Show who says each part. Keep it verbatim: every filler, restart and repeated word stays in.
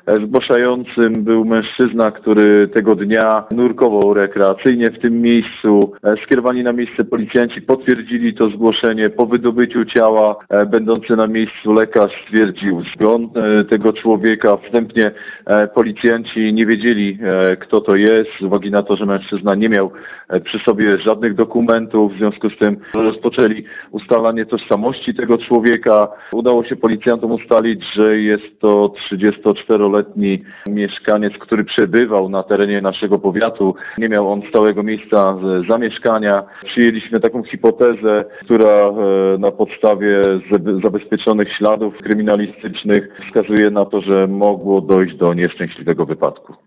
Speaker 1: Zgłaszającym był mężczyzna, który tego dnia nurkował rekreacyjnie w tym miejscu. Skierowani na miejsce policjanci potwierdzili to zgłoszenie. Po wydobyciu ciała będący na miejscu lekarz stwierdził zgon tego człowieka. Wstępnie policjanci nie wiedzieli, kto to jest, z uwagi na to, że mężczyzna nie miał przy sobie żadnych dokumentów. W związku z tym rozpoczęli ustalanie tożsamości tego człowieka. Udało się policjantom ustalić, że jest to trzydziestoczteroletni mieszkaniec, który przebywał na terenie naszego powiatu. Nie miał on stałego miejsca zamieszkania. Przyjęliśmy taką hipotezę, która na podstawie zabezpieczonych śladów kryminalistycznych wskazuje na to, że mogło dojść do nieszczęśliwego wypadku.